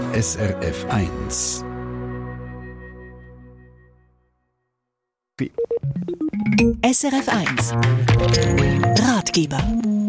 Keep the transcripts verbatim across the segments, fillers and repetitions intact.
S R F eins. S R F eins Ratgeber.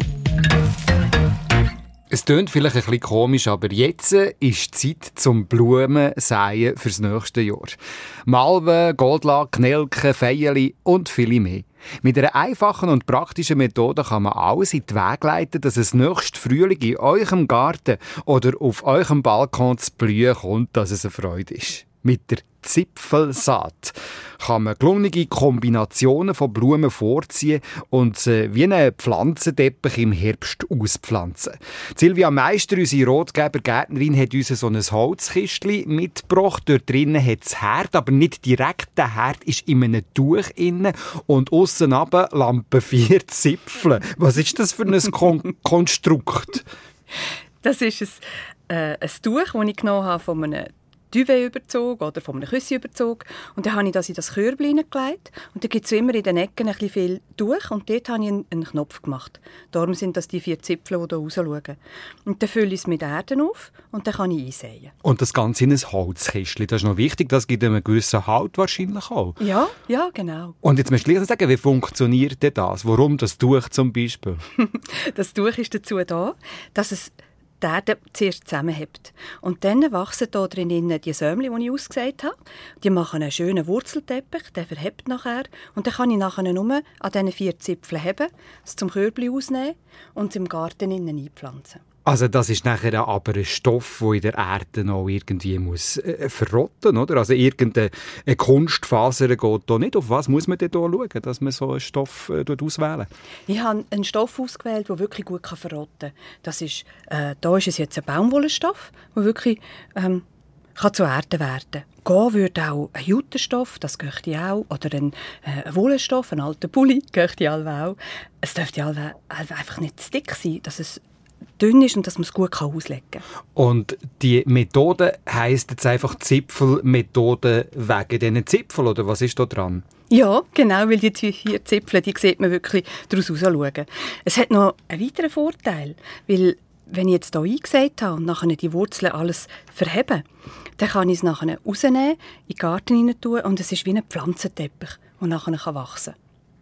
Es tönt vielleicht ein bisschen komisch, aber jetzt ist Zeit zum Blumensäen fürs nächste Jahr. Malven, Goldlack, Nelken, Feierli und viele mehr. Mit einer einfachen und praktischen Methode kann man alles in die Wege leiten, dass es nächsten Frühling in eurem Garten oder auf eurem Balkon zu blühen kommt, dass es eine Freude ist. Mit der Zipfelsaat kann man gelungene Kombinationen von Blumen vorziehen und sie wie einen Pflanzenteppich im Herbst auspflanzen. Silvia Meister, unsere Rotgeber-Gärtnerin, hat uns so ein Holzkistchen mitgebracht. Dort drinnen hat es Herd, aber nicht direkt. Der Herd ist in einem Tuch innen und aussen runter lampen vier Zipfeln. Was ist das für ein Kon- Konstrukt? Das ist ein, äh, ein Tuch, das ich genommen habe von einem Duvet-Überzug oder von einem Küssi-Überzug. Und dann habe ich das in das Körbchen hineingelegt. Und dann gibt es immer in den Ecken ein bisschen viel Tuch. Und dort habe ich einen, einen Knopf gemacht. Darum sind das die vier Zipfel, die hier rausschauen. Und dann fülle ich es mit Erde auf und dann kann ich einsäen. Und das Ganze in ein Holzkistchen. Das ist noch wichtig. Das gibt einen gewissen Halt wahrscheinlich auch. Ja, ja, genau. Und jetzt möchte ich sagen, wie funktioniert denn das? Warum das Tuch zum Beispiel? Das Tuch ist dazu da, dass es die Erde zuerst zusammenhebt. Und dann wachsen hier drin die Sämli, die ich ausgesät habe. Die machen einen schönen Wurzelteppich, der verhebt nachher. Und dann kann ich nachher nur an diesen vier Zipfeln heben, es zum Körbchen ausnehmen und es im Garten innen einpflanzen. Also das ist nachher aber ein Stoff, der in der Erde noch irgendwie muss, äh, verrotten muss, oder? Also irgendeine eine Kunstfaser geht da nicht. Auf was muss man denn da schauen, dass man so einen Stoff äh, auswählen? Ich habe einen Stoff ausgewählt, der wirklich gut verrotten kann. Das ist, äh, da ist es jetzt ein Baumwollenstoff, der wirklich ähm, kann zu Erde werden. Gehen würde auch ein Jutenstoff, das möchte ich auch, oder ein, äh, ein Wollenstoff, ein alter Pulli, möchte ich auch. Es dürfte alle einfach nicht zu dick sein, dass es dünn ist und dass man es gut auslegen kann. Und die Methode heisst jetzt einfach Zipfelmethode wegen diesen Zipfeln, oder was ist da dran? Ja, genau, weil die vier Zipfel, die sieht man wirklich daraus schauen. Es hat noch einen weiteren Vorteil, weil wenn ich jetzt hier eingesät habe und nachher die Wurzeln alles verheben, dann kann ich es nachher rausnehmen, in den Garten hinein tun und es ist wie ein Pflanzenteppich, der nachher wachsen kann.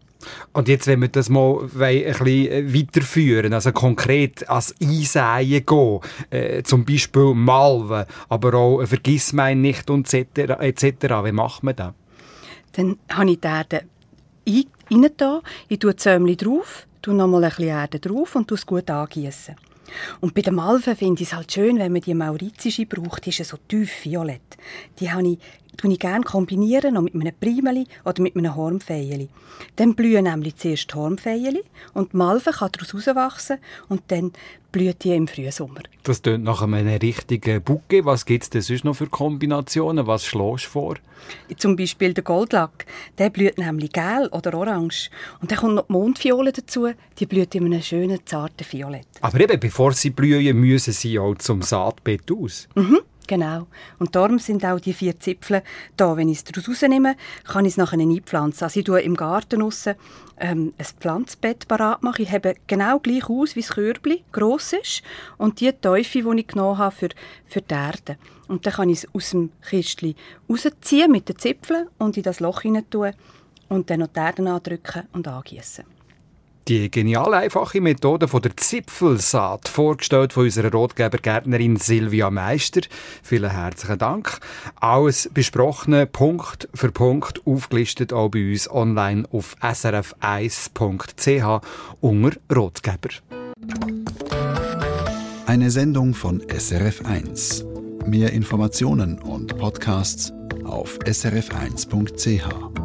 Und jetzt, wenn wir das mal ein bisschen weiterführen, also konkret ans Einsäen gehen, äh, zum Beispiel Malven, aber auch Vergissmeinnicht und et cetera. Wie macht man das? Dann habe ich die Erde rein da, ich tue die Sämli drauf, tue noch mal ein bisschen Erde drauf und tue es gut angießen. Und bei den Malven finde ich es halt schön, wenn man die maurizische braucht, die ist so tief violett. Die habe ich, tue ich gerne kombinieren, noch mit einem Primeli oder mit einem Hornfeili. Dann blühen nämlich zuerst die Hornfeili und die Malve kann daraus herauswachsen und dann blüht die im Frühsommer. Das klingt nach einem richtigen Bouquet. Was gibt es denn sonst noch für Kombinationen? Was schlägst du vor? Zum Beispiel der Goldlack. Der blüht nämlich gel oder orange. Und dann kommt noch die Mondviole dazu. Die blüht in einem schönen, zarten Violett. Aber eben, bevor sie blühen, müssen sie auch zum Saatbett aus. Mhm. Genau. Und darum sind auch die vier Zipfel da. Wenn ich es daraus rausnehme, kann ich es nachher einpflanzen. Also ich tue im Garten aussen, ähm, ein Pflanzbett parat machen. Ich habe genau gleich aus, wie das Körbchen gross ist. Und die Teufel, die ich genommen habe für, für die Erde. Und dann kann ich es aus dem Kistchen rausziehen mit den Zipfeln und in das Loch hinein tun und dann noch die Erde andrücken und angießen. Die genial einfache Methode von der Zipfelsaat, vorgestellt von unserer Rotgeber-Gärtnerin Silvia Meister. Vielen herzlichen Dank. Alles besprochene, Punkt für Punkt, aufgelistet auch bei uns online auf s r f eins punkt c h unter Rotgeber. Eine Sendung von S R F eins. Mehr Informationen und Podcasts auf s r f eins punkt c h.